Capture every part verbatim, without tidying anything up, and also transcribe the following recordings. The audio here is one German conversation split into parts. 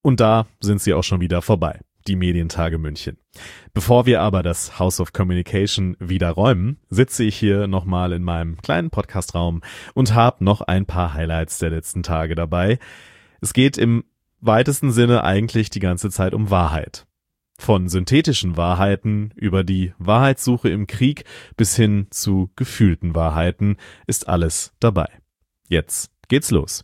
Und da sind sie auch schon wieder vorbei, die Medientage München. Bevor wir aber das House of Communication wieder räumen, sitze ich hier nochmal in meinem kleinen Podcastraum und habe noch ein paar Highlights der letzten Tage dabei. Es geht im weitesten Sinne eigentlich die ganze Zeit um Wahrheit. Von synthetischen Wahrheiten über die Wahrheitssuche im Krieg bis hin zu gefühlten Wahrheiten ist alles dabei. Jetzt geht's los.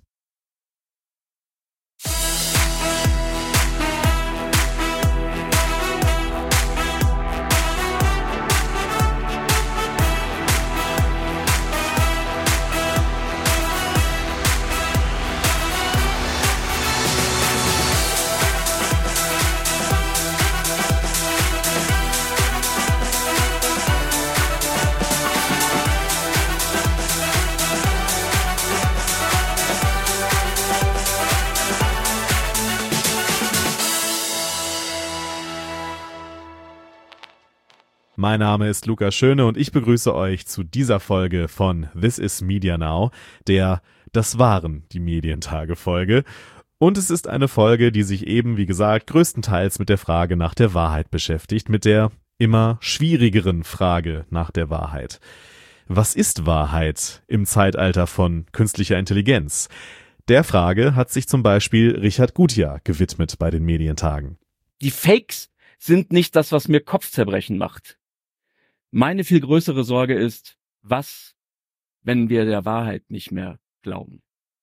Mein Name ist Lukas Schöne und ich begrüße euch zu dieser Folge von This is Media Now, der Das waren die Medientage-Folge. Und es ist eine Folge, die sich eben, wie gesagt, größtenteils mit der Frage nach der Wahrheit beschäftigt, mit der immer schwierigeren Frage nach der Wahrheit. Was ist Wahrheit im Zeitalter von künstlicher Intelligenz? Der Frage hat sich zum Beispiel Richard Gutjahr gewidmet bei den Medientagen. Die Fakes sind nicht das, was mir Kopfzerbrechen macht. Meine viel größere Sorge ist, was, wenn wir der Wahrheit nicht mehr glauben?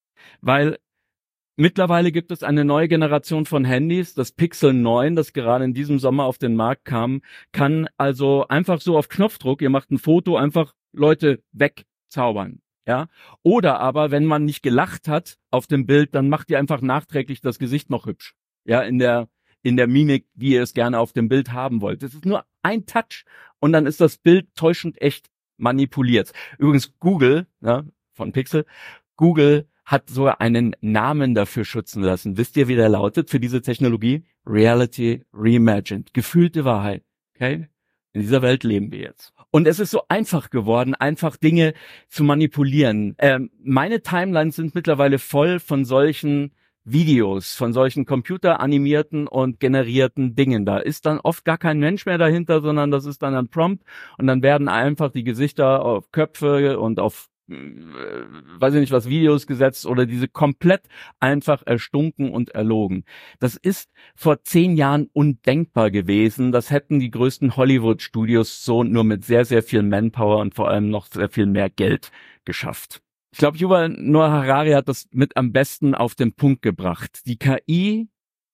Weil mittlerweile gibt es eine neue Generation von Handys, das Pixel neun, das gerade in diesem Sommer auf den Markt kam, kann also einfach so auf Knopfdruck, ihr macht ein Foto, einfach Leute wegzaubern. Ja, oder aber, wenn man nicht gelacht hat auf dem Bild, dann macht ihr einfach nachträglich das Gesicht noch hübsch. Ja, in der in der Mimik, wie ihr es gerne auf dem Bild haben wollt. Es ist nur ein Touch und dann ist das Bild täuschend echt manipuliert. Übrigens Google, ja, von Pixel, Google hat sogar einen Namen dafür schützen lassen. Wisst ihr, wie der lautet für diese Technologie? Reality Reimagined. Gefühlte Wahrheit. Okay? In dieser Welt leben wir jetzt. Und es ist so einfach geworden, einfach Dinge zu manipulieren. Ähm, meine Timelines sind mittlerweile voll von solchen Videos, von solchen computeranimierten und generierten Dingen. Da ist dann oft gar kein Mensch mehr dahinter, sondern das ist dann ein Prompt und dann werden einfach die Gesichter auf Köpfe und auf, äh, weiß ich nicht was, Videos gesetzt oder diese komplett einfach erstunken und erlogen. Das ist vor zehn Jahren undenkbar gewesen. Das hätten die größten Hollywood-Studios so nur mit sehr, sehr viel Manpower und vor allem noch sehr viel mehr Geld geschafft. Ich glaube, Yuval Noah Harari hat das mit am besten auf den Punkt gebracht. Die K I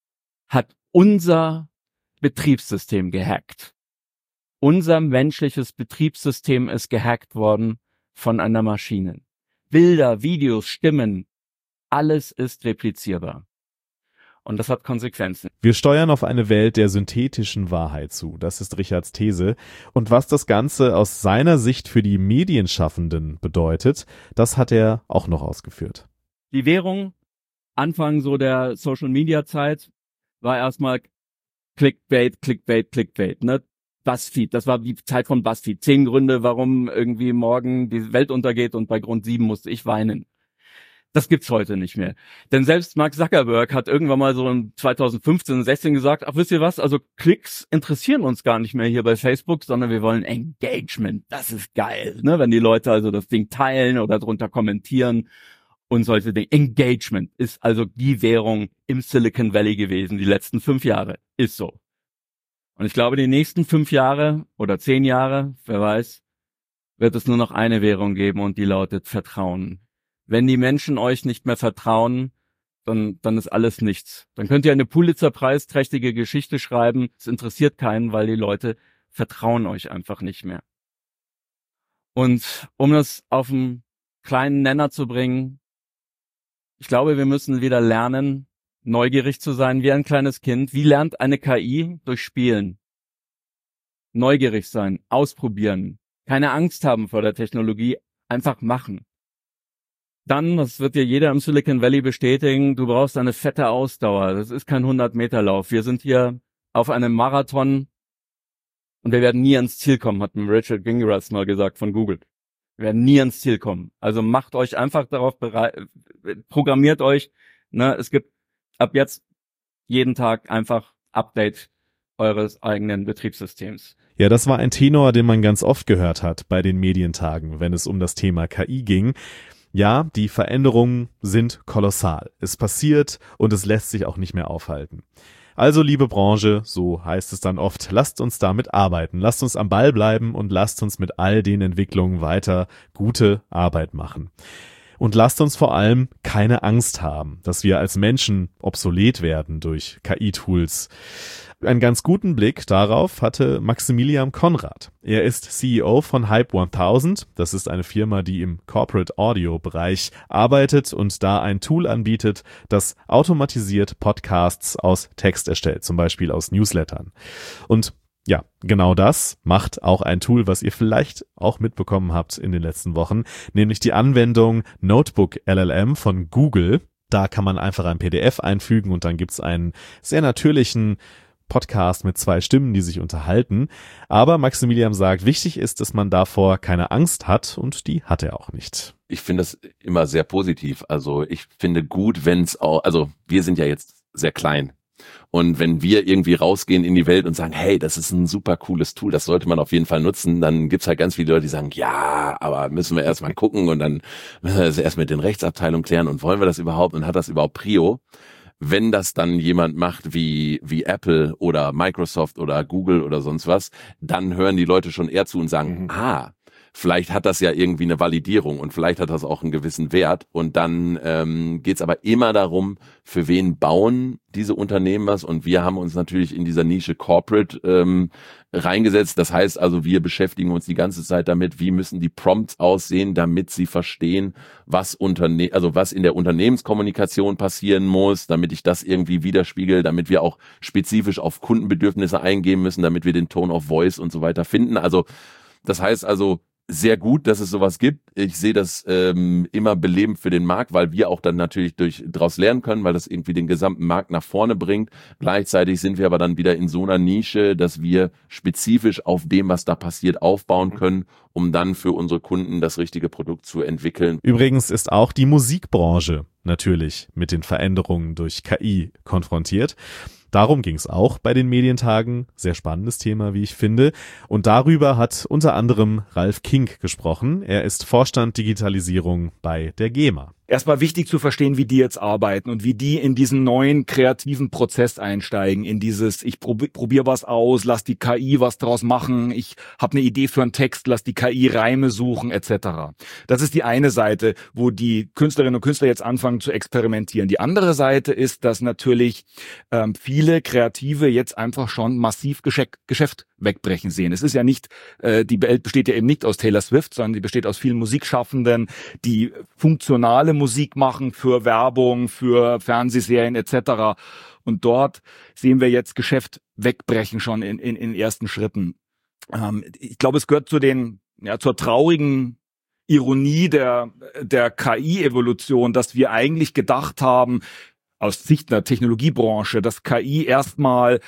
hat unser Betriebssystem gehackt. Unser menschliches Betriebssystem ist gehackt worden von einer Maschine. Bilder, Videos, Stimmen, alles ist replizierbar. Und das hat Konsequenzen. Wir steuern auf eine Welt der synthetischen Wahrheit zu. Das ist Richards These. Und was das Ganze aus seiner Sicht für die Medienschaffenden bedeutet, das hat er auch noch ausgeführt. Die Währung, Anfang so der Social-Media-Zeit, war erstmal Clickbait, Clickbait, Clickbait, ne? BuzzFeed, das war die Zeit von BuzzFeed. Zehn Gründe, warum irgendwie morgen die Welt untergeht und bei Grund sieben musste ich weinen. Das gibt's heute nicht mehr. Denn selbst Mark Zuckerberg hat irgendwann mal so in zweitausendfünfzehn, sechzehn gesagt, ach, wisst ihr was, also Klicks interessieren uns gar nicht mehr hier bei Facebook, sondern wir wollen Engagement. Das ist geil, ne? Wenn die Leute also das Ding teilen oder drunter kommentieren und solche Dinge. Engagement ist also die Währung im Silicon Valley gewesen, die letzten fünf Jahre. Ist so. Und ich glaube, die nächsten fünf Jahre oder zehn Jahre, wer weiß, wird es nur noch eine Währung geben und die lautet Vertrauen. Wenn die Menschen euch nicht mehr vertrauen, dann, dann ist alles nichts. Dann könnt ihr eine Pulitzer-Preis-trächtige Geschichte schreiben. Es interessiert keinen, weil die Leute vertrauen euch einfach nicht mehr. Und um das auf einen kleinen Nenner zu bringen, ich glaube, wir müssen wieder lernen, neugierig zu sein wie ein kleines Kind. Wie lernt eine K I? Durch Spielen. Neugierig sein, ausprobieren, keine Angst haben vor der Technologie, einfach machen. Dann, das wird dir jeder im Silicon Valley bestätigen, du brauchst eine fette Ausdauer. Das ist kein hundert-Meter-Lauf. Wir sind hier auf einem Marathon und wir werden nie ans Ziel kommen, hat mir Richard Gingras mal gesagt von Google. Wir werden nie ans Ziel kommen. Also macht euch einfach darauf bereit, programmiert euch. Ne, es gibt ab jetzt jeden Tag einfach Update eures eigenen Betriebssystems. Ja, das war ein Tenor, den man ganz oft gehört hat bei den Medientagen, wenn es um das Thema K I ging. Ja, die Veränderungen sind kolossal. Es passiert und es lässt sich auch nicht mehr aufhalten. Also, liebe Branche, so heißt es dann oft, lasst uns damit arbeiten, lasst uns am Ball bleiben und lasst uns mit all den Entwicklungen weiter gute Arbeit machen. Und lasst uns vor allem keine Angst haben, dass wir als Menschen obsolet werden durch K I-Tools. Einen ganz guten Blick darauf hatte Maximilian Konrad. Er ist C E O von Hype tausend. Das ist eine Firma, die im Corporate Audio Bereich arbeitet und da ein Tool anbietet, das automatisiert Podcasts aus Text erstellt, zum Beispiel aus Newslettern. Und ja, genau das macht auch ein Tool, was ihr vielleicht auch mitbekommen habt in den letzten Wochen, nämlich die Anwendung Notebook L L M von Google. Da kann man einfach ein P D F einfügen und dann gibt's einen sehr natürlichen Podcast mit zwei Stimmen, die sich unterhalten. Aber Maximilian sagt, wichtig ist, dass man davor keine Angst hat und die hat er auch nicht. Ich finde das immer sehr positiv. Also ich finde gut, wenn es auch, also wir sind ja jetzt sehr klein. Und wenn wir irgendwie rausgehen in die Welt und sagen, hey, das ist ein super cooles Tool, das sollte man auf jeden Fall nutzen, dann gibt's halt ganz viele Leute, die sagen, ja, aber müssen wir erst mal gucken und dann müssen wir das erst mit den Rechtsabteilungen klären und wollen wir das überhaupt und hat das überhaupt Prio? Wenn das dann jemand macht wie wie Apple oder Microsoft oder Google oder sonst was, dann hören die Leute schon eher zu und sagen, mhm. ah, vielleicht hat das ja irgendwie eine Validierung und vielleicht hat das auch einen gewissen Wert. Und dann ähm, geht's aber immer darum, für wen bauen diese Unternehmen was. Und wir haben uns natürlich in dieser Nische Corporate ähm, reingesetzt. Das heißt also, wir beschäftigen uns die ganze Zeit damit, wie müssen die Prompts aussehen, damit sie verstehen, was Unterne- also was in der Unternehmenskommunikation passieren muss, damit ich das irgendwie widerspiegel, damit wir auch spezifisch auf Kundenbedürfnisse eingehen müssen, damit wir den Tone of Voice und so weiter finden. Also das heißt also, sehr gut, dass es sowas gibt. Ich sehe das ähm, immer belebend für den Markt, weil wir auch dann natürlich durch daraus lernen können, weil das irgendwie den gesamten Markt nach vorne bringt. Gleichzeitig sind wir aber dann wieder in so einer Nische, dass wir spezifisch auf dem, was da passiert, aufbauen können, um dann für unsere Kunden das richtige Produkt zu entwickeln. Übrigens ist auch die Musikbranche natürlich mit den Veränderungen durch K I konfrontiert. Darum ging es auch bei den Medientagen. Sehr spannendes Thema, wie ich finde. Und darüber hat unter anderem Ralf Kink gesprochen. Er ist Vorstand Digitalisierung bei der GEMA. Erstmal wichtig zu verstehen, wie die jetzt arbeiten und wie die in diesen neuen kreativen Prozess einsteigen, in dieses, ich probier, probier was aus, lass die K I was draus machen, ich habe eine Idee für einen Text, lass die K I Reime suchen et cetera. Das ist die eine Seite, wo die Künstlerinnen und Künstler jetzt anfangen zu experimentieren. Die andere Seite ist, dass natürlich ähm, viele Kreative jetzt einfach schon massiv Geschäft, Geschäft wegbrechen sehen. Es ist ja nicht, äh, die Welt besteht ja eben nicht aus Taylor Swift, sondern die besteht aus vielen Musikschaffenden, die funktionale Musik machen für Werbung, für Fernsehserien et cetera. Und dort sehen wir jetzt Geschäft wegbrechen schon in, in, in ersten Schritten. Ähm, ich glaube, es gehört zu den, ja, zur traurigen Ironie der, der K I-Evolution, dass wir eigentlich gedacht haben, aus Sicht der Technologiebranche, dass K I erstmal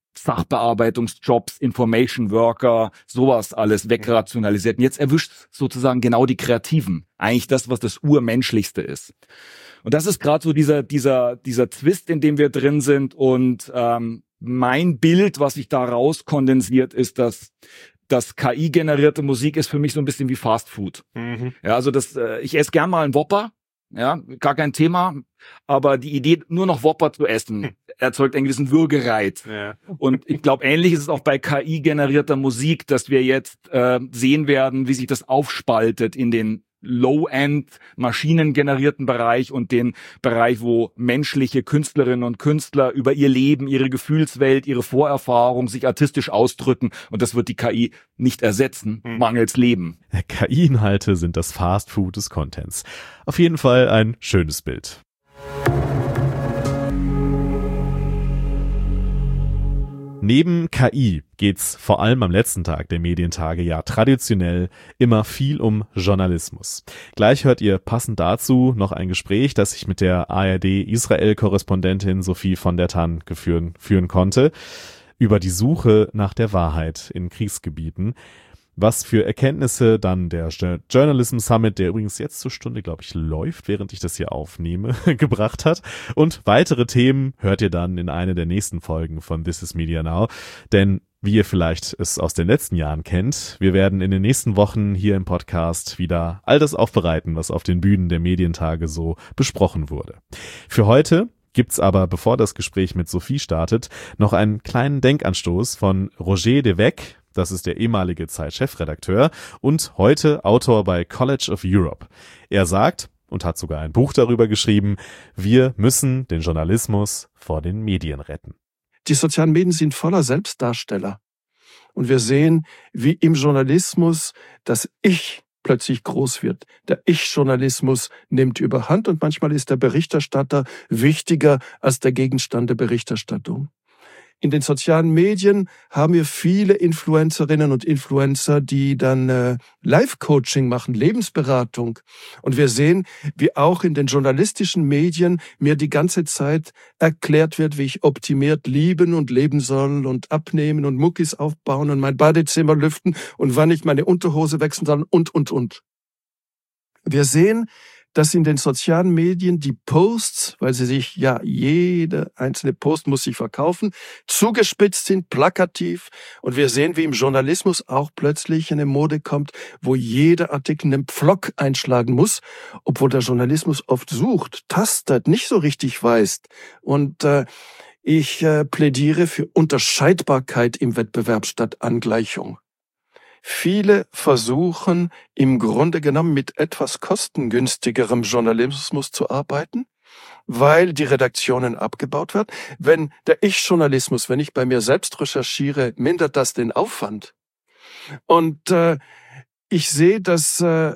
Sachbearbeitungsjobs, Information Worker, sowas alles wegrationalisiert. Und jetzt erwischt sozusagen genau die Kreativen. Eigentlich das, was das Urmenschlichste ist. Und das ist gerade so dieser dieser dieser Twist, in dem wir drin sind. Und ähm, mein Bild, was sich da raus kondensiert, ist, dass das K I-generierte Musik ist für mich so ein bisschen wie Fast Food. Mhm. Ja, also das, äh, ich esse gern mal einen Whopper. Ja, gar kein Thema, aber die Idee, nur noch Whopper zu essen, erzeugt einen gewissen Würgereiz. Ja. Und ich glaube, ähnlich ist es auch bei K I-generierter Musik, dass wir jetzt äh, sehen werden, wie sich das aufspaltet in den Low-End maschinengenerierten Bereich und den Bereich, wo menschliche Künstlerinnen und Künstler über ihr Leben, ihre Gefühlswelt, ihre Vorerfahrung sich artistisch ausdrücken. Und das wird die K I nicht ersetzen, hm. mangels Leben. K I-Inhalte sind das Fast Food des Contents. Auf jeden Fall ein schönes Bild. Neben K I geht's vor allem am letzten Tag der Medientage ja traditionell immer viel um Journalismus. Gleich hört ihr passend dazu noch ein Gespräch, das ich mit der A R D-Israel-Korrespondentin Sophie von der Tann geführen, führen konnte, über die Suche nach der Wahrheit in Kriegsgebieten. was für Erkenntnisse dann der Journalism Summit, der übrigens jetzt zur Stunde, glaube ich, läuft, während ich das hier aufnehme, gebracht hat. Und weitere Themen hört ihr dann in einer der nächsten Folgen von This is Media Now. Denn wie ihr vielleicht es aus den letzten Jahren kennt, wir werden in den nächsten Wochen hier im Podcast wieder all das aufbereiten, was auf den Bühnen der Medientage so besprochen wurde. Für heute gibt's aber, bevor das Gespräch mit Sophie startet, noch einen kleinen Denkanstoß von Roger de Weck. Das ist der ehemalige Zeit-Chefredakteur und heute Autor bei College of Europe. Er sagt und hat sogar ein Buch darüber geschrieben, wir müssen den Journalismus vor den Medien retten. Die sozialen Medien sind voller Selbstdarsteller. Und wir sehen, wie im Journalismus das Ich plötzlich groß wird. Der Ich-Journalismus nimmt überhand und manchmal ist der Berichterstatter wichtiger als der Gegenstand der Berichterstattung. In den sozialen Medien haben wir viele Influencerinnen und Influencer, die dann äh, Life-Coaching machen, Lebensberatung. Und wir sehen, wie auch in den journalistischen Medien mir die ganze Zeit erklärt wird, wie ich optimiert lieben und leben soll und abnehmen und Muckis aufbauen und mein Badezimmer lüften und wann ich meine Unterhose wechseln soll und, und, und. Wir sehen, dass in den sozialen Medien die Posts, weil sie sich, ja, jede einzelne Post muss sich verkaufen, zugespitzt sind, plakativ. Und wir sehen, wie im Journalismus auch plötzlich eine Mode kommt, wo jeder Artikel einen Pflock einschlagen muss, obwohl der Journalismus oft sucht, tastet, nicht so richtig weiß. Und äh, ich äh, plädiere für Unterscheidbarkeit im Wettbewerb statt Angleichung. Viele versuchen im Grunde genommen mit etwas kostengünstigerem Journalismus zu arbeiten, weil die Redaktionen abgebaut werden. Wenn der Ich-Journalismus, wenn ich bei mir selbst recherchiere, mindert das den Aufwand. Und äh, ich sehe, dass äh,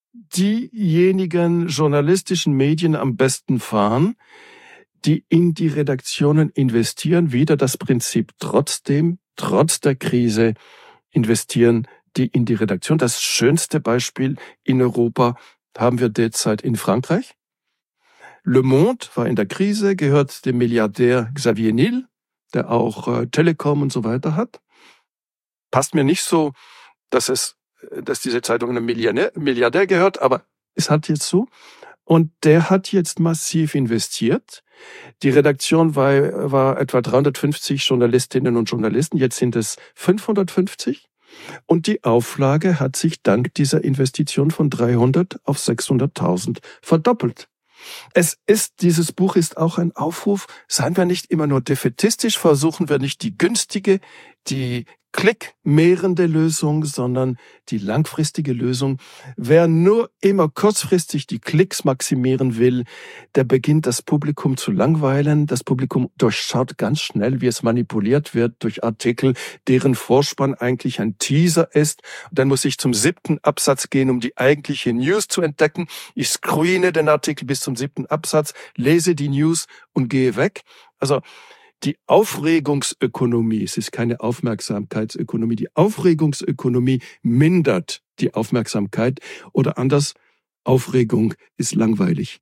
diejenigen journalistischen Medien am besten fahren, die in die Redaktionen investieren, wieder das Prinzip trotzdem, trotz der Krise, investieren die in die Redaktion. Das schönste Beispiel in Europa haben wir derzeit in Frankreich. Le Monde war in der Krise, gehört dem Milliardär Xavier Niel, der auch äh, Telekom und so weiter hat. Passt mir nicht so, dass es, dass diese Zeitung einem Milliardär, Milliardär gehört, aber es hat jetzt so. Und der hat jetzt massiv investiert. Die Redaktion war, war etwa dreihundertfünfzig Journalistinnen und Journalisten. Jetzt sind es fünfhundertfünfzig. Und die Auflage hat sich dank dieser Investition von dreihundert auf sechshunderttausend verdoppelt. Es ist, dieses Buch ist auch ein Aufruf, seien wir nicht immer nur defätistisch, versuchen wir nicht die günstige, die klickmehrende Lösung, sondern die langfristige Lösung. Wer nur immer kurzfristig die Klicks maximieren will, der beginnt das Publikum zu langweilen. Das Publikum durchschaut ganz schnell, wie es manipuliert wird durch Artikel, deren Vorspann eigentlich ein Teaser ist. Und dann muss ich zum siebten Absatz gehen, um die eigentliche News zu entdecken. Ich screene den Artikel bis zum siebten Absatz, lese die News und gehe weg. Also die Aufregungsökonomie, es ist keine Aufmerksamkeitsökonomie, die Aufregungsökonomie mindert die Aufmerksamkeit oder anders, Aufregung ist langweilig.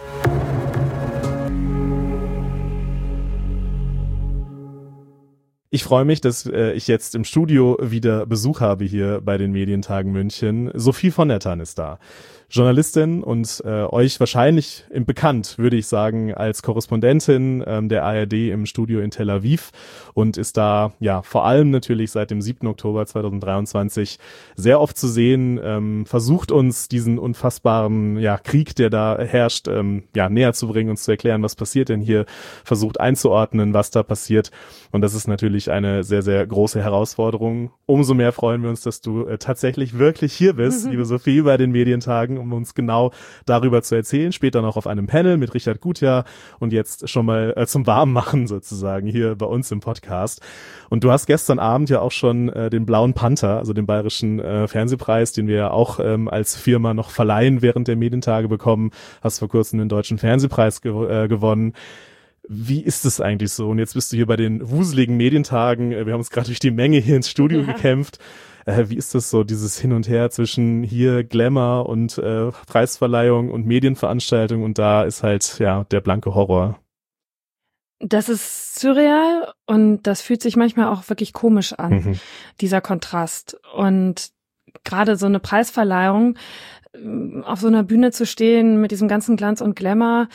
Ich freue mich, dass äh, ich jetzt im Studio wieder Besuch habe hier bei den Medientagen München. Sophie von Nettern ist da. Journalistin und äh, euch wahrscheinlich im bekannt, würde ich sagen, als Korrespondentin ähm, der A R D im Studio in Tel Aviv und ist da ja vor allem natürlich seit dem siebten Oktober zweitausenddreiundzwanzig sehr oft zu sehen, ähm, versucht uns diesen unfassbaren ja Krieg, der da herrscht, ähm, ja näher zu bringen, uns zu erklären, was passiert denn hier, versucht einzuordnen, was da passiert, und das ist natürlich eine sehr, sehr große Herausforderung. Umso mehr freuen wir uns, dass du äh, tatsächlich wirklich hier bist, mhm. liebe Sophie, bei den Medientagen, um uns genau darüber zu erzählen. Später noch auf einem Panel mit Richard Gutjahr und jetzt schon mal äh, zum Warmmachen sozusagen hier bei uns im Podcast. Und du hast gestern Abend ja auch schon äh, den Blauen Panther, also den bayerischen äh, Fernsehpreis, den wir ja auch ähm, als Firma noch verleihen während der Medientage bekommen, hast vor kurzem den Deutschen Fernsehpreis gew- äh, gewonnen. Wie ist es eigentlich so? Und jetzt bist du hier bei den wuseligen Medientagen. Wir haben uns gerade durch die Menge hier ins Studio ja. gekämpft. Äh, wie ist das so, dieses Hin und Her zwischen hier Glamour und äh, Preisverleihung und Medienveranstaltung, und da ist halt ja der blanke Horror? Das ist surreal und das fühlt sich manchmal auch wirklich komisch an, mhm. dieser Kontrast. Und gerade so eine Preisverleihung, auf so einer Bühne zu stehen mit diesem ganzen Glanz und Glamour,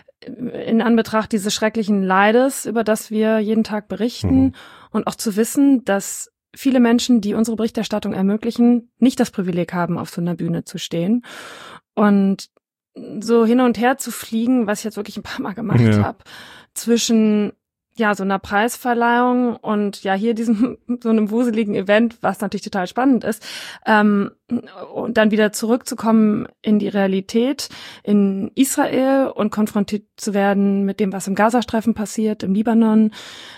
in Anbetracht dieses schrecklichen Leides, über das wir jeden Tag berichten, mhm. und auch zu wissen, dass viele Menschen, die unsere Berichterstattung ermöglichen, nicht das Privileg haben, auf so einer Bühne zu stehen. Und so hin und her zu fliegen, was ich jetzt wirklich ein paar Mal gemacht ja. habe, zwischen ja so einer Preisverleihung und ja hier diesem so einem wuseligen Event, was natürlich total spannend ist, ähm, und dann wieder zurückzukommen in die Realität in Israel und konfrontiert zu werden mit dem, was im Gazastreifen passiert, im Libanon.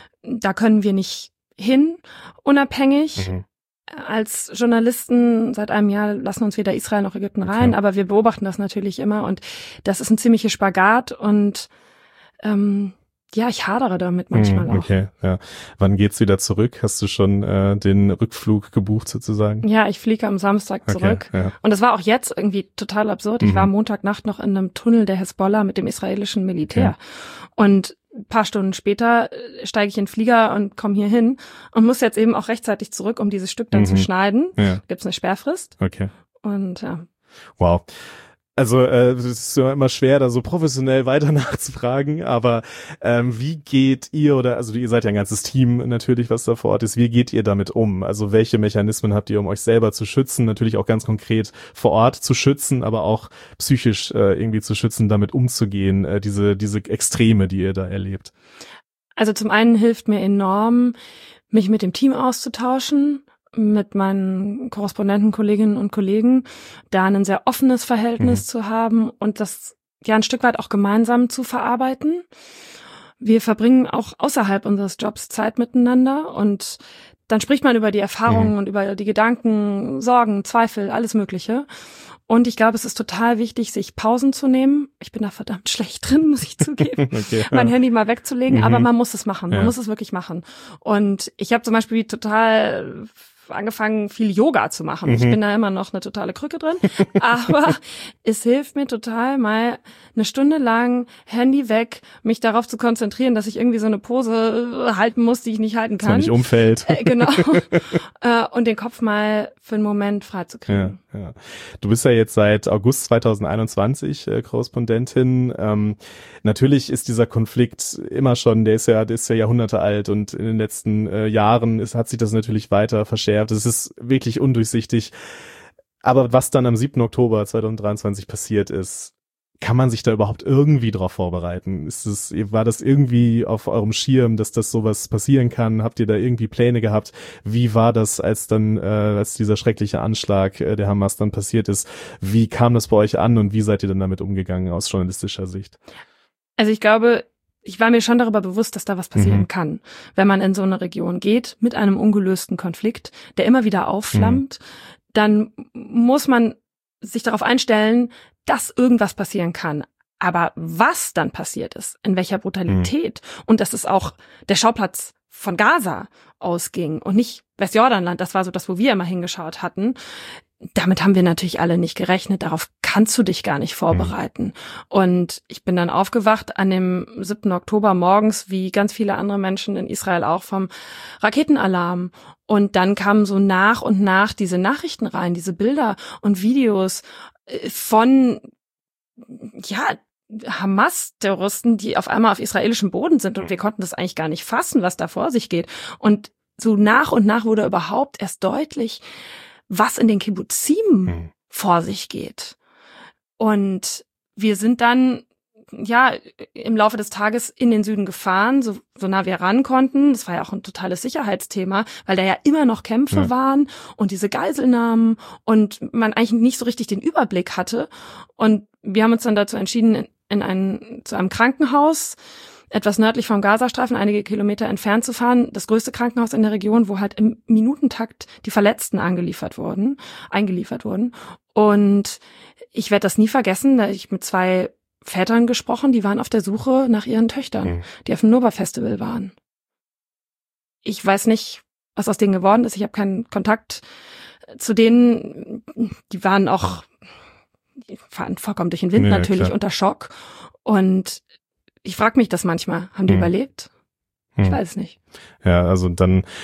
Da können wir nicht hin, unabhängig. Mhm. Als Journalisten seit einem Jahr lassen uns weder Israel noch Ägypten rein, okay. aber wir beobachten das natürlich immer und das ist ein ziemlicher Spagat und ähm, ja, ich hadere damit manchmal auch. Okay, ja. Wann geht's wieder zurück? Hast du schon äh, den Rückflug gebucht sozusagen? Ja, ich fliege am Samstag zurück. Okay, ja. Und das war auch jetzt irgendwie total absurd. Ich mhm. war Montagnacht noch in einem Tunnel der Hezbollah mit dem israelischen Militär. Ja. Und ein paar Stunden später steige ich in den Flieger und komme hier hin und muss jetzt eben auch rechtzeitig zurück, um dieses Stück dann mhm. zu schneiden. Ja. Gibt's eine Sperrfrist. Okay. Und ja. Wow. Also äh, es ist immer schwer, da so professionell weiter nachzufragen, aber ähm, wie geht ihr oder, also ihr seid ja ein ganzes Team natürlich, was da vor Ort ist, wie geht ihr damit um? Also welche Mechanismen habt ihr, um euch selber zu schützen, natürlich auch ganz konkret vor Ort zu schützen, aber auch psychisch äh, irgendwie zu schützen, damit umzugehen, äh, diese diese Extreme, die ihr da erlebt? Also zum einen hilft mir enorm, mich mit dem Team auszutauschen, mit meinen Korrespondenten, Kolleginnen und Kollegen, da ein sehr offenes Verhältnis mhm. zu haben und das ja ein Stück weit auch gemeinsam zu verarbeiten. Wir verbringen auch außerhalb unseres Jobs Zeit miteinander und dann spricht man über die Erfahrungen mhm. und über die Gedanken, Sorgen, Zweifel, alles Mögliche. Und ich glaube, es ist total wichtig, sich Pausen zu nehmen. Ich bin da verdammt schlecht drin, muss ich zugeben, okay, mein ja. Handy mal wegzulegen. Mhm. Aber man muss es machen, man ja. muss es wirklich machen. Und ich habe zum Beispiel total angefangen, viel Yoga zu machen. Mhm. Ich bin da immer noch eine totale Krücke drin. Aber es hilft mir total, mal eine Stunde lang Handy weg, mich darauf zu konzentrieren, dass ich irgendwie so eine Pose halten muss, die ich nicht halten kann. Dass man nicht umfällt. Äh, genau. äh, und den Kopf mal für einen Moment freizukriegen. Ja, ja. Du bist ja jetzt seit August zweitausendeinundzwanzig äh, Korrespondentin. Ähm, natürlich ist dieser Konflikt immer schon, der ist ja, der ist ja Jahrhunderte alt und in den letzten äh, Jahren ist, hat sich das natürlich weiter verschärft. Es ist wirklich undurchsichtig. Aber was dann am siebten Oktober zweitausenddreiundzwanzig passiert ist, kann man sich da überhaupt irgendwie drauf vorbereiten? Ist es, war das irgendwie auf eurem Schirm, dass das sowas passieren kann? Habt ihr da irgendwie Pläne gehabt? Wie war das, als dann, äh, als dieser schreckliche Anschlag äh, der Hamas dann passiert ist? Wie kam das bei euch an und wie seid ihr dann damit umgegangen aus journalistischer Sicht? Also ich glaube, ich war mir schon darüber bewusst, dass da was passieren mhm. kann, wenn man in so eine Region geht mit einem ungelösten Konflikt, der immer wieder aufflammt, mhm. dann muss man sich darauf einstellen, dass irgendwas passieren kann. Aber was dann passiert ist, in welcher Brutalität mhm. und dass es auch der Schauplatz von Gaza ausging und nicht Westjordanland, das war so das, wo wir immer hingeschaut hatten, damit haben wir natürlich alle nicht gerechnet. Darauf kannst du dich gar nicht vorbereiten. Mhm. Und ich bin dann aufgewacht an dem siebten Oktober morgens, wie ganz viele andere Menschen in Israel auch, vom Raketenalarm. Und dann kamen so nach und nach diese Nachrichten rein, diese Bilder und Videos von, ja, Hamas-Terroristen, die auf einmal auf israelischem Boden sind. Und wir konnten das eigentlich gar nicht fassen, was da vor sich geht. Und so nach und nach wurde überhaupt erst deutlich, was in den Kibbuzim hm. vor sich geht. Und wir sind dann, ja, im Laufe des Tages in den Süden gefahren, so, so nah wir ran konnten. Das war ja auch ein totales Sicherheitsthema, weil da ja immer noch Kämpfe ja. waren und diese Geiselnahmen und man eigentlich nicht so richtig den Überblick hatte. Und wir haben uns dann dazu entschieden, in, in ein, zu einem Krankenhaus etwas nördlich vom Gazastreifen, einige Kilometer entfernt zu fahren, das größte Krankenhaus in der Region, wo halt im Minutentakt die Verletzten angeliefert wurden, eingeliefert wurden. Und ich werde das nie vergessen, da ich mit zwei Vätern gesprochen, die waren auf der Suche nach ihren Töchtern, mhm. die auf dem Nova-Festival waren. Ich weiß nicht, was aus denen geworden ist. Ich habe keinen Kontakt zu denen. Die waren auch die fahren vollkommen durch den Wind, ja, natürlich klar. Unter Schock. Und ich frage mich das manchmal. Haben die hm. überlebt? Ich hm. weiß es nicht. Ja, also dann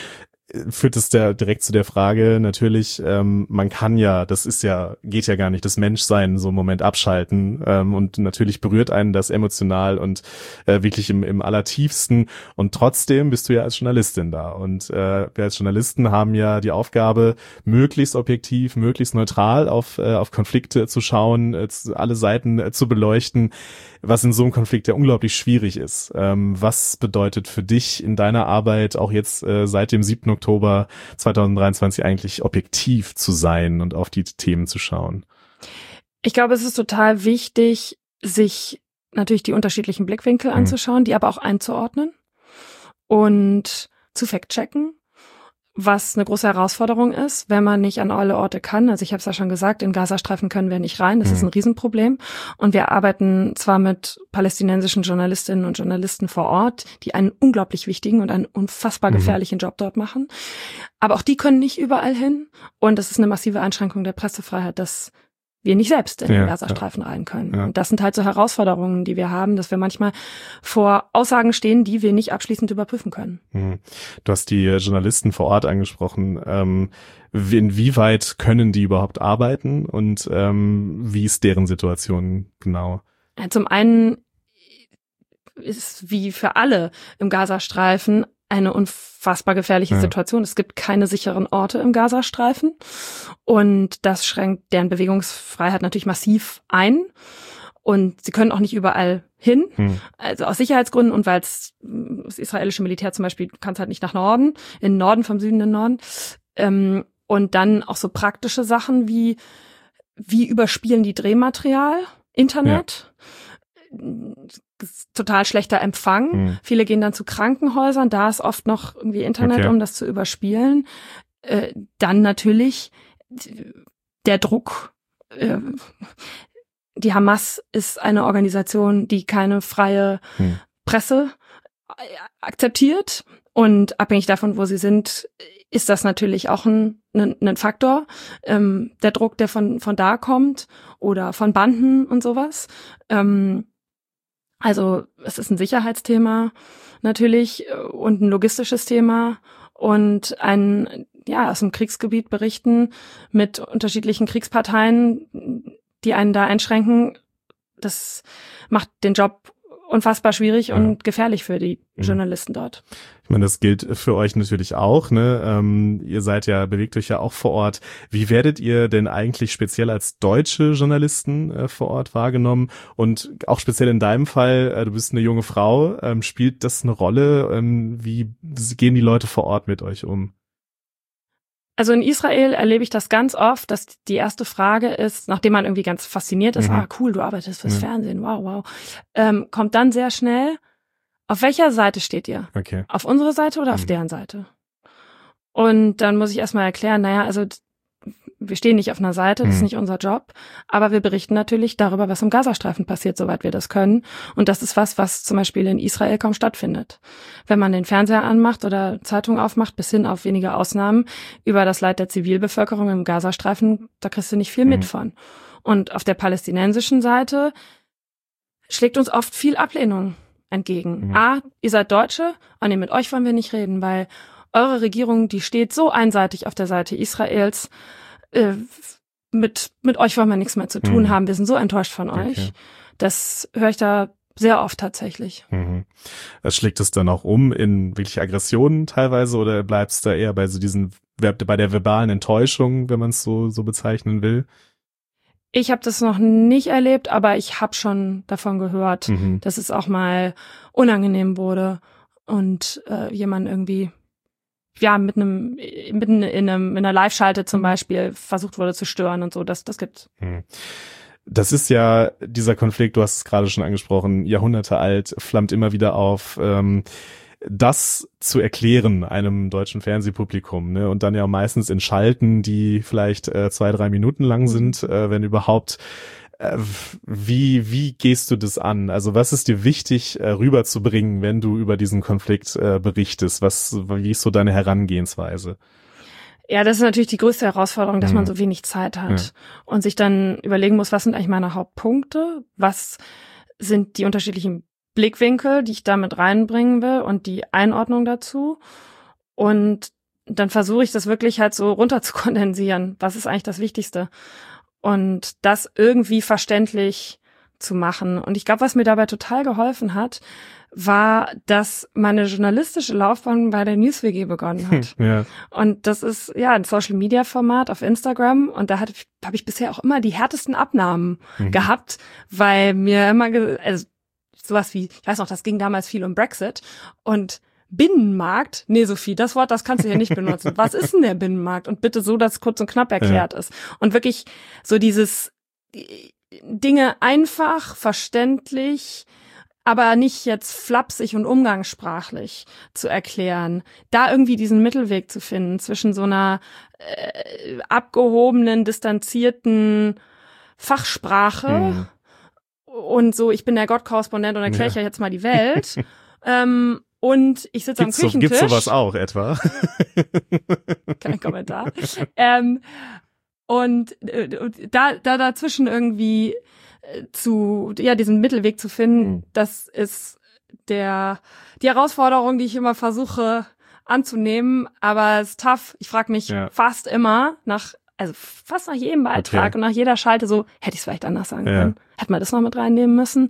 führt es der direkt zu der Frage natürlich, ähm, man kann ja, das ist ja, geht ja gar nicht, das Menschsein so einen Moment abschalten, ähm, und natürlich berührt einen das emotional und äh, wirklich im, im allertiefsten, und trotzdem bist du ja als Journalistin da, und äh, wir als Journalisten haben ja die Aufgabe, möglichst objektiv, möglichst neutral auf, äh, auf Konflikte zu schauen, äh, alle Seiten äh, zu beleuchten, was in so einem Konflikt ja unglaublich schwierig ist. Ähm, was bedeutet für dich in deiner Arbeit auch jetzt äh, seit dem siebten Oktober zweitausenddreiundzwanzig eigentlich objektiv zu sein und auf die Themen zu schauen? Ich glaube, es ist total wichtig, sich natürlich die unterschiedlichen Blickwinkel Mhm. anzuschauen, die aber auch einzuordnen und zu fact-checken, was eine große Herausforderung ist, wenn man nicht an alle Orte kann. Also ich habe es ja schon gesagt, in Gazastreifen können wir nicht rein. Das Mhm. ist ein Riesenproblem. Und wir arbeiten zwar mit palästinensischen Journalistinnen und Journalisten vor Ort, die einen unglaublich wichtigen und einen unfassbar Mhm. gefährlichen Job dort machen. Aber auch die können nicht überall hin. Und das ist eine massive Einschränkung der Pressefreiheit, dass wir nicht selbst in Ja, den Gazastreifen rein können. ja. Und das sind halt so Herausforderungen, die wir haben, dass wir manchmal vor Aussagen stehen, die wir nicht abschließend überprüfen können. Mhm. Du hast die Journalisten vor Ort angesprochen. Ähm, wie- inwieweit können die überhaupt arbeiten, und ähm, wie ist deren Situation genau? Ja, zum einen ist wie für alle im Gazastreifen eine unfassbar gefährliche Ja. Situation. Es gibt keine sicheren Orte im Gazastreifen und das schränkt deren Bewegungsfreiheit natürlich massiv ein. Und sie können auch nicht überall hin, Hm. also aus Sicherheitsgründen und weil das israelische Militär zum Beispiel kann es halt nicht nach Norden, in den Norden, vom Süden in den Norden. Ähm, und dann auch so praktische Sachen wie, wie überspielen die Drehmaterial, Internet, total schlechter Empfang. Hm. Viele gehen dann zu Krankenhäusern, da ist oft noch irgendwie Internet, Okay. um das zu überspielen. Äh, dann natürlich der Druck. Äh, die Hamas ist eine Organisation, die keine freie Hm. Presse akzeptiert. Und abhängig davon, wo sie sind, ist das natürlich auch ein, ein, ein Faktor. Ähm, der Druck, der von, von da kommt oder von Banden und sowas. Ähm, also es ist ein Sicherheitsthema natürlich und ein logistisches Thema und ein, ja, aus dem Kriegsgebiet berichten mit unterschiedlichen Kriegsparteien, die einen da einschränken. Das macht den Job unfassbar schwierig Ja. und gefährlich für die Mhm. Journalisten dort. Ich meine, das gilt für euch natürlich auch, ne? Ähm, ihr seid ja, bewegt euch ja auch vor Ort. Wie werdet ihr denn eigentlich speziell als deutsche Journalisten äh, vor Ort wahrgenommen? Und auch speziell in deinem Fall, äh, du bist eine junge Frau, ähm, spielt das eine Rolle? Ähm, wie gehen die Leute vor Ort mit euch um? Also in Israel erlebe ich das ganz oft, dass die erste Frage ist, nachdem man irgendwie ganz fasziniert ist, Mhm. ah cool, du arbeitest fürs Ja. Fernsehen, wow, wow, ähm, kommt dann sehr schnell, auf welcher Seite steht ihr? Okay. Auf unsere Seite oder auf Mhm. deren Seite? Und dann muss ich erstmal erklären, naja, also wir stehen nicht auf einer Seite, das ist Mhm. nicht unser Job, aber wir berichten natürlich darüber, was im Gazastreifen passiert, soweit wir das können. Und das ist was, was zum Beispiel in Israel kaum stattfindet. Wenn man den Fernseher anmacht oder Zeitung aufmacht, bis hin auf wenige Ausnahmen, über das Leid der Zivilbevölkerung im Gazastreifen, da kriegst du nicht viel Mhm. mit von. Und auf der palästinensischen Seite schlägt uns oft viel Ablehnung entgegen. Mhm. A, ihr seid Deutsche, und nee, mit euch wollen wir nicht reden, weil eure Regierung, die steht so einseitig auf der Seite Israels, äh, mit, mit euch wollen wir nichts mehr zu tun Mhm. haben, wir sind so enttäuscht von euch. Okay. Das höre ich da sehr oft tatsächlich. Mhm. Das schlägt es dann auch um in wirklich Aggressionen teilweise, oder bleibst du da eher bei so diesen, bei der verbalen Enttäuschung, wenn man es so, so bezeichnen will? Ich habe das noch nicht erlebt, aber ich habe schon davon gehört, Mhm. dass es auch mal unangenehm wurde und äh, jemand irgendwie ja mit einem mitten in einem in einer Live-Schalte zum Beispiel versucht wurde zu stören und so. Das das gibt's. Mhm. Das ist ja dieser Konflikt, du hast es gerade schon angesprochen, Jahrhunderte alt, flammt immer wieder auf. Ähm, das zu erklären einem deutschen Fernsehpublikum, ne, und dann ja meistens in Schalten, die vielleicht äh, zwei, drei Minuten lang sind, äh, wenn überhaupt. Äh, wie wie gehst du das an? Also was ist dir wichtig äh, rüberzubringen, wenn du über diesen Konflikt äh, berichtest? Was wie ist so deine Herangehensweise? Ja, das ist natürlich die größte Herausforderung, dass Mhm. man so wenig Zeit hat Ja. und sich dann überlegen muss, was sind eigentlich meine Hauptpunkte? Was sind die unterschiedlichen Blickwinkel, die ich da mit reinbringen will und die Einordnung dazu? Und dann versuche ich das wirklich halt so runter zu kondensieren. Was ist eigentlich das Wichtigste? Und das irgendwie verständlich zu machen. Und ich glaube, was mir dabei total geholfen hat, war, dass meine journalistische Laufbahn bei der NewsWG begonnen hat. Ja. Und das ist ja ein Social-Media-Format auf Instagram. Und da habe ich bisher auch immer die härtesten Abnahmen mhm. gehabt, weil mir immer, ge- also sowas wie, ich weiß noch, das ging damals viel um Brexit und Binnenmarkt, nee, Sophie, das Wort, das kannst du hier nicht benutzen. Was ist denn der Binnenmarkt? Und bitte so, dass es kurz und knapp erklärt ja. ist. Und wirklich so dieses Dinge einfach, verständlich, aber nicht jetzt flapsig und umgangssprachlich zu erklären. Da irgendwie diesen Mittelweg zu finden zwischen so einer äh, abgehobenen, distanzierten Fachsprache mhm. und so, ich bin der Gott-Korrespondent und erkläre ja. ich jetzt mal die Welt. ähm, Und ich sitze am Küchentisch. So, gibt's sowas auch etwa? Kein Kommentar. ähm, und äh, da, da dazwischen irgendwie äh, zu, ja, diesen Mittelweg zu finden, mhm. das ist der, die Herausforderung, die ich immer versuche anzunehmen. Aber es ist tough. Ich frage mich ja. fast immer nach, also fast nach jedem Beitrag okay. und nach jeder Schalte so, hätte ich es vielleicht anders sagen ja. können? Hätte man das noch mit reinnehmen müssen?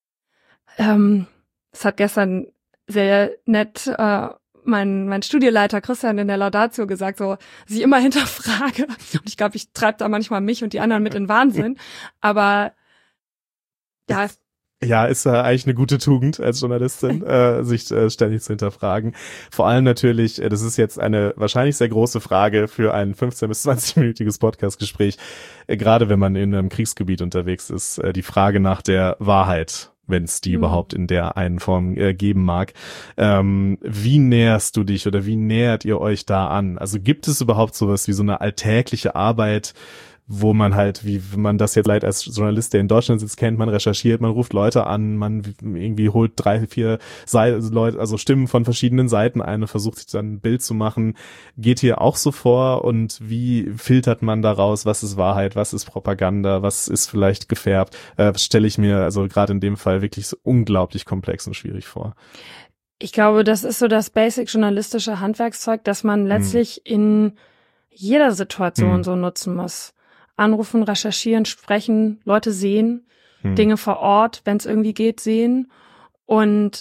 Ähm, es hat gestern sehr nett äh, mein mein Studieleiter Christian in der Laudatio gesagt, so, dass ich immer hinterfrage. Und ich glaube, ich treibe da manchmal mich und die anderen mit in Wahnsinn. Aber ja. Ja, ist ja eigentlich eine gute Tugend als Journalistin, äh, sich äh, ständig zu hinterfragen. Vor allem natürlich, äh, das ist jetzt eine wahrscheinlich sehr große Frage für ein fünfzehn- bis zwanzig-minütiges Podcast-Gespräch, äh, gerade wenn man in einem Kriegsgebiet unterwegs ist, äh, die Frage nach der Wahrheit, wenn es die mhm. überhaupt in der einen Form äh, geben mag. Ähm, wie näherst du dich oder wie nähert ihr euch da an? Also gibt es überhaupt sowas wie so eine alltägliche Arbeit, wo man halt, wie man das jetzt leider als Journalist, der in Deutschland sitzt, kennt, man recherchiert, man ruft Leute an, man irgendwie holt drei, vier Seite, Leute, also Stimmen von verschiedenen Seiten ein und versucht sich dann ein Bild zu machen. Geht hier auch so vor und wie filtert man daraus, was ist Wahrheit, was ist Propaganda, was ist vielleicht gefärbt? Äh, stelle ich mir also gerade in dem Fall wirklich so unglaublich komplex und schwierig vor. Ich glaube, das ist so das basic journalistische Handwerkszeug, das man letztlich hm. in jeder Situation hm. so nutzen muss. Anrufen, recherchieren, sprechen, Leute sehen, hm. Dinge vor Ort, wenn es irgendwie geht, sehen und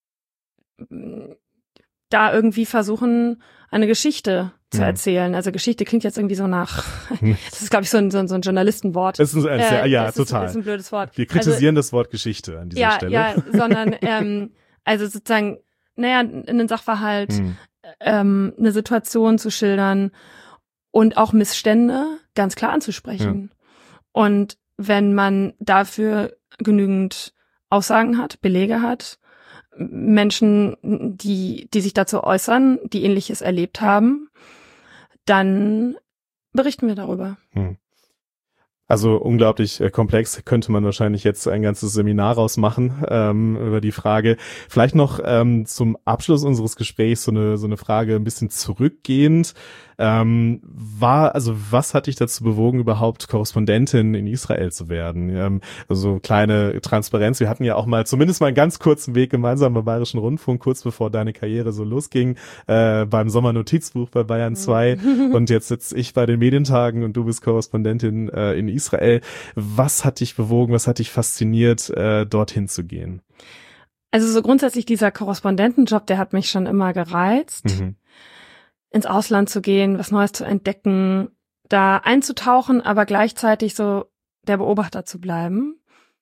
da irgendwie versuchen, eine Geschichte zu hm. erzählen. Also Geschichte klingt jetzt irgendwie so nach, das ist, glaube ich, so ein, so ein, so ein Journalistenwort. Das ist ein, äh, ja, das total. Ist, ist ein blödes Wort. Wir kritisieren also, das Wort Geschichte an dieser ja, Stelle. Ja, sondern, ähm, also sozusagen, naja, in den Sachverhalt, hm. ähm, eine Situation zu schildern, und auch Missstände ganz klar anzusprechen. Ja. Und wenn man dafür genügend Aussagen hat, Belege hat, Menschen, die, die sich dazu äußern, die Ähnliches erlebt haben, dann berichten wir darüber. Hm. Also unglaublich äh, komplex, könnte man wahrscheinlich jetzt ein ganzes Seminar rausmachen ähm, über die Frage. Vielleicht noch ähm, zum Abschluss unseres Gesprächs so eine so eine Frage ein bisschen zurückgehend. Ähm, war, also was hat dich dazu bewogen, überhaupt Korrespondentin in Israel zu werden? Ähm, also kleine Transparenz. Wir hatten ja auch mal zumindest mal einen ganz kurzen Weg gemeinsam beim Bayerischen Rundfunk, kurz bevor deine Karriere so losging, äh, beim Sommernotizbuch bei Bayern zwei. Und jetzt sitze ich bei den Medientagen und du bist Korrespondentin äh, in Israel. Was hat dich bewogen, was hat dich fasziniert, äh, dorthin zu gehen? Also so grundsätzlich dieser Korrespondentenjob, der hat mich schon immer gereizt. Mhm. Ins Ausland zu gehen, was Neues zu entdecken, da einzutauchen, aber gleichzeitig so der Beobachter zu bleiben.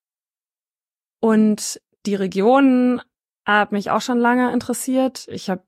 Und die Region hat mich auch schon lange interessiert. Ich habe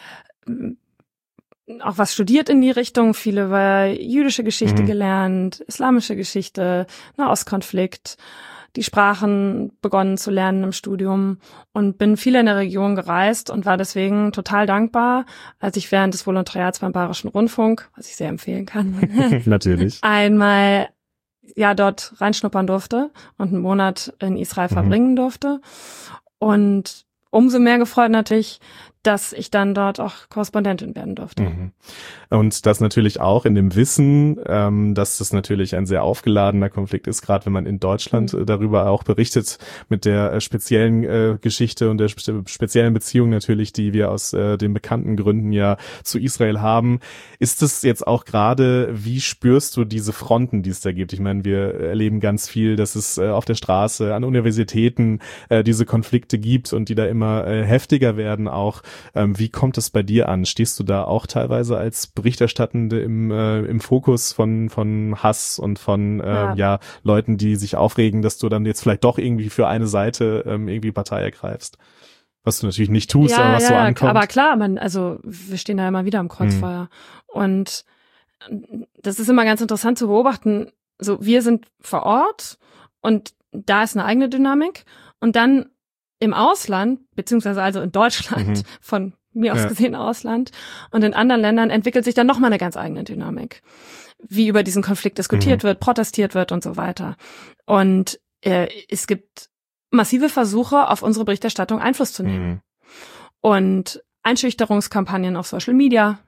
auch was studiert in die Richtung, viele über jüdische Geschichte mhm. gelernt, islamische Geschichte, Nahostkonflikt, die Sprachen begonnen zu lernen im Studium und bin viel in der Region gereist und war deswegen total dankbar, als ich während des Volontariats beim Bayerischen Rundfunk, was ich sehr empfehlen kann, natürlich einmal ja dort reinschnuppern durfte und einen Monat in Israel mhm. verbringen durfte. Und umso mehr gefreut natürlich, dass ich dann dort auch Korrespondentin werden durfte. Mhm. Und das natürlich auch in dem Wissen, ähm, dass das natürlich ein sehr aufgeladener Konflikt ist, gerade wenn man in Deutschland mhm. darüber auch berichtet, mit der äh, speziellen äh, Geschichte und der spe- speziellen Beziehung natürlich, die wir aus äh, den bekannten Gründen ja zu Israel haben. Ist es jetzt auch gerade, wie spürst du diese Fronten, die es da gibt? Ich meine, wir erleben ganz viel, dass es äh, auf der Straße, an Universitäten äh, diese Konflikte gibt und die da immer äh, heftiger werden auch. Ähm, wie kommt es bei dir an? Stehst du da auch teilweise als Berichterstattende im, äh, im Fokus von, von Hass und von äh, ja. ja Leuten, die sich aufregen, dass du dann jetzt vielleicht doch irgendwie für eine Seite ähm, irgendwie Partei ergreifst? Was du natürlich nicht tust, ja, aber was ja, so ankommt. Aber klar, man, also wir stehen da immer wieder am Kreuzfeuer. Hm. Und das ist immer ganz interessant zu beobachten. So, wir sind vor Ort und da ist eine eigene Dynamik. Und dann im Ausland, beziehungsweise also in Deutschland, mhm. von mir aus ja. gesehen Ausland, und in anderen Ländern entwickelt sich dann nochmal eine ganz eigene Dynamik. Wie über diesen Konflikt diskutiert mhm. wird, protestiert wird und so weiter. Und äh, es gibt massive Versuche, auf unsere Berichterstattung Einfluss zu nehmen. Mhm. Und Einschüchterungskampagnen auf Social Media.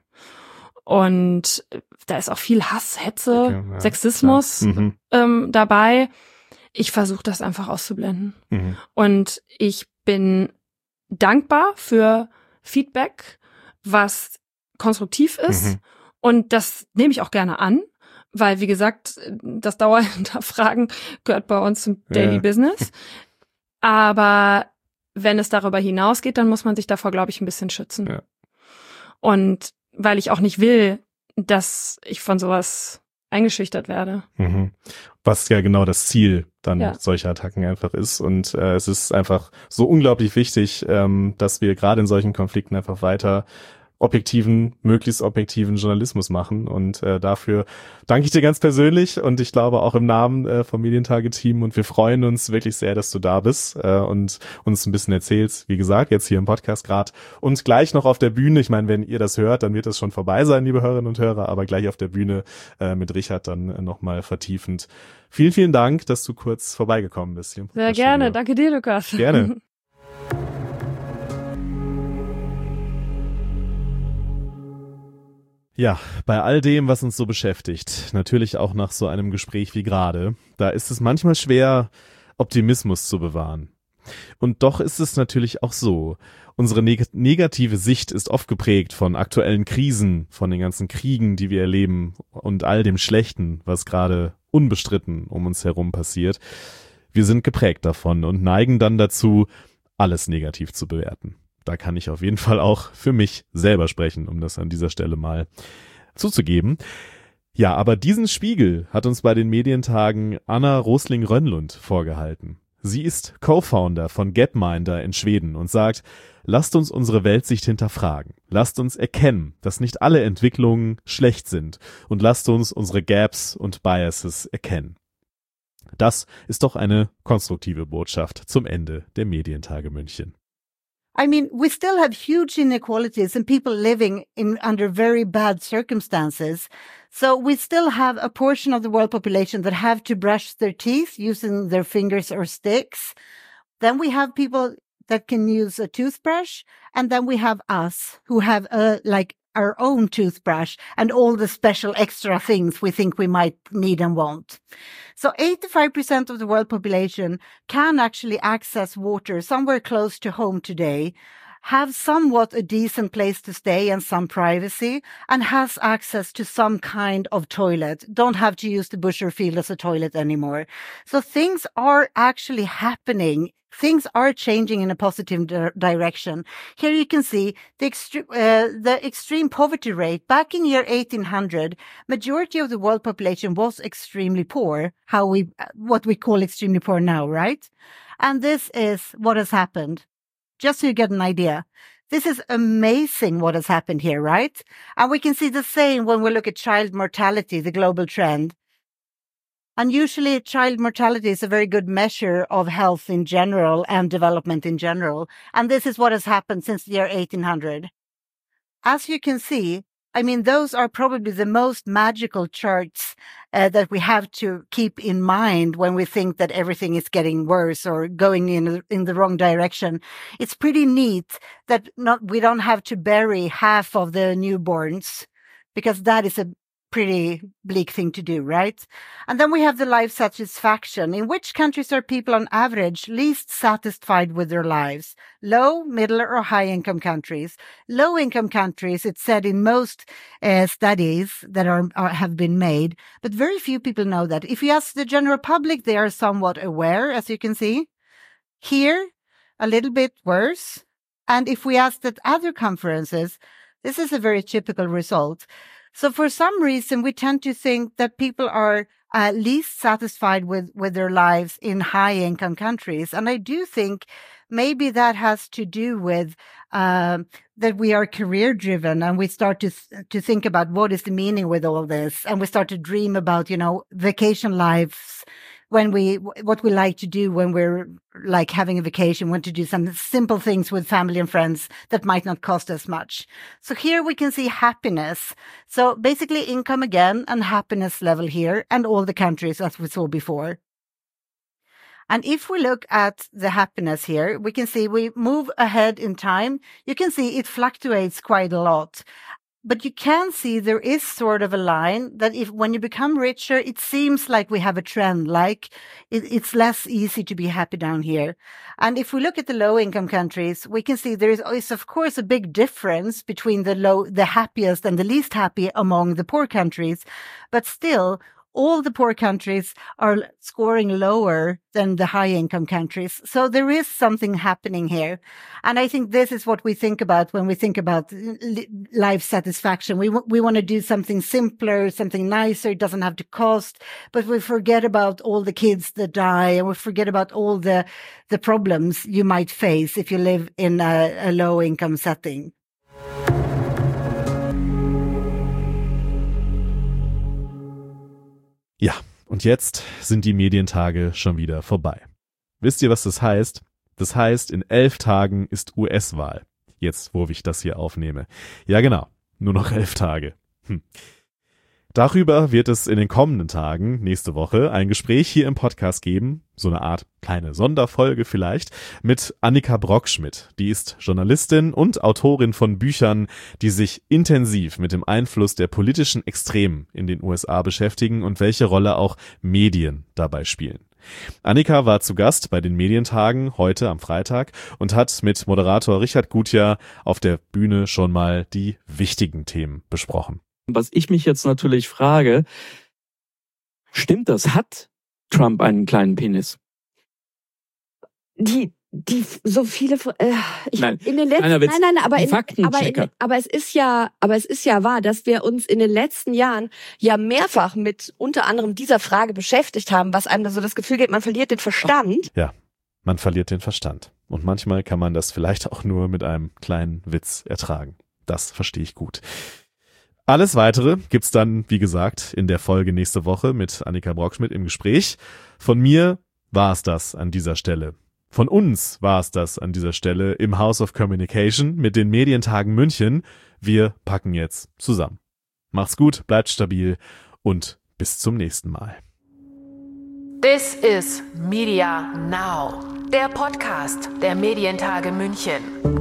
Und da ist auch viel Hass, Hetze, okay, ja, Sexismus mhm. ähm, dabei. Ich versuche das einfach auszublenden. Mhm. Und ich bin dankbar für Feedback, was konstruktiv ist. Mhm. Und das nehme ich auch gerne an, weil, wie gesagt, das Dauerhinterfragen gehört bei uns zum Daily ja. Business. Aber wenn es darüber hinausgeht, dann muss man sich davor, glaube ich, ein bisschen schützen. Ja. Und weil ich auch nicht will, dass ich von sowas eingeschüchtert werde. Mhm. Was ja genau das Ziel dann ja. solcher Attacken einfach ist. Und äh, es ist einfach so unglaublich wichtig, ähm, dass wir gerade in solchen Konflikten einfach weiter objektiven, möglichst objektiven Journalismus machen. Und äh, dafür danke ich dir ganz persönlich und ich glaube auch im Namen äh, vom Medientage-Team. Und wir freuen uns wirklich sehr, dass du da bist äh, und uns ein bisschen erzählst. Wie gesagt, jetzt hier im Podcast gerade und gleich noch auf der Bühne. Ich meine, wenn ihr das hört, dann wird es schon vorbei sein, liebe Hörerinnen und Hörer. Aber gleich auf der Bühne äh, mit Richard dann äh, nochmal vertiefend. Vielen, vielen Dank, dass du kurz vorbeigekommen bist. Hier im sehr gerne. Studio. Danke dir, Lukas. Gerne. Ja, bei all dem, was uns so beschäftigt, natürlich auch nach so einem Gespräch wie gerade, da ist es manchmal schwer, Optimismus zu bewahren. Und doch ist es natürlich auch so, unsere neg- negative Sicht ist oft geprägt von aktuellen Krisen, von den ganzen Kriegen, die wir erleben und all dem Schlechten, was gerade unbestritten um uns herum passiert. Wir sind geprägt davon und neigen dann dazu, alles negativ zu bewerten. Da kann ich auf jeden Fall auch für mich selber sprechen, um das an dieser Stelle mal zuzugeben. Ja, aber diesen Spiegel hat uns bei den Medientagen Anna Rosling-Rönnlund vorgehalten. Sie ist Co-Founder von Gapminder in Schweden und sagt, lasst uns unsere Weltsicht hinterfragen. Lasst uns erkennen, dass nicht alle Entwicklungen schlecht sind und lasst uns unsere Gaps und Biases erkennen. Das ist doch eine konstruktive Botschaft zum Ende der Medientage München. I mean, we still have huge inequalities and people living in under very bad circumstances. So we still have a portion of the world population that have to brush their teeth using their fingers or sticks. Then we have people that can use a toothbrush. And then we have us who have a, like our own toothbrush and all the special extra things we think we might need and want. So eighty-five percent of the world population can actually access water somewhere close to home today, have somewhat a decent place to stay and some privacy, and has access to some kind of toilet. Don't have to use the Busher Field as a toilet anymore. So things are actually happening. Things are changing in a positive di- direction. Here you can see the, extre- uh, the extreme poverty rate. Back in year eighteen hundred, majority of the world population was extremely poor, how we, what we call extremely poor now, right? And this is what has happened. Just so you get an idea. This is amazing what has happened here, right? And we can see the same when we look at child mortality, the global trend. And usually child mortality is a very good measure of health in general and development in general. And this is what has happened since the year eighteen hundred. As you can see, I mean, those are probably the most magical charts uh, that we have to keep in mind when we think that everything is getting worse or going in in the wrong direction. It's pretty neat that not we don't have to bury half of the newborns, because that is a pretty bleak thing to do, right? And then we have the life satisfaction. In which countries are people on average least satisfied with their lives? Low, middle, or high income countries? Low income countries, it's said in most uh, studies that are, are have been made, but very few people know that. If you ask the general public, they are somewhat aware, as you can see. Here, a little bit worse. And if we ask at other conferences, this is a very typical result. So for some reason, we tend to think that people are uh, least satisfied with, with their lives in high income countries. And I do think maybe that has to do with uh, that we are career driven, and we start to th- to think about what is the meaning with all this. And we start to dream about, you know, vacation lives, when we, what we like to do when we're like having a vacation, want to do some simple things with family and friends that might not cost as much. So here we can see happiness. So basically income again and happiness level here, and all the countries as we saw before. And if we look at the happiness here, we can see we move ahead in time. You can see it fluctuates quite a lot. But you can see there is sort of a line that if when you become richer, it seems like we have a trend, like it, it's less easy to be happy down here. And if we look at the low income countries, we can see there is, is of course a big difference between the low, the happiest and the least happy among the poor countries. But still, all the poor countries are scoring lower than the high income countries. So there is something happening here. And I think this is what we think about when we think about life satisfaction. We, w- we want to do something simpler, something nicer. It doesn't have to cost, but we forget about all the kids that die, and we forget about all the, the problems you might face if you live in a, a low income setting. Ja, und jetzt sind die Medientage schon wieder vorbei. Wisst ihr, was das heißt? Das heißt, in elf Tagen ist U S-Wahl. Jetzt, wo ich das hier aufnehme. Ja, genau. Nur noch elf Tage. Hm. Darüber wird es in den kommenden Tagen, nächste Woche, ein Gespräch hier im Podcast geben, so eine Art kleine Sonderfolge vielleicht, mit Annika Brockschmidt. Die ist Journalistin und Autorin von Büchern, die sich intensiv mit dem Einfluss der politischen Extremen in den U S A beschäftigen und welche Rolle auch Medien dabei spielen. Annika war zu Gast bei den Medientagen heute am Freitag und hat mit Moderator Richard Gutjahr auf der Bühne schon mal die wichtigen Themen besprochen. Was ich mich jetzt natürlich frage, stimmt das? Hat Trump einen kleinen Penis? Die, die, so viele, äh, ich, nein, in den letzten, nein, nein, nein, aber, in, aber, in, aber es ist ja, aber es ist ja wahr, dass wir uns in den letzten Jahren ja mehrfach mit unter anderem dieser Frage beschäftigt haben, was einem da so das Gefühl gibt, man verliert den Verstand. Ja, man verliert den Verstand. Und manchmal kann man das vielleicht auch nur mit einem kleinen Witz ertragen. Das verstehe ich gut. Alles Weitere gibt's dann, wie gesagt, in der Folge nächste Woche mit Annika Brockschmidt im Gespräch. Von mir war es das an dieser Stelle. Von uns war es das an dieser Stelle im House of Communication mit den Medientagen München. Wir packen jetzt zusammen. Macht's gut, bleibt stabil und bis zum nächsten Mal. This is Media Now, der Podcast der Medientage München.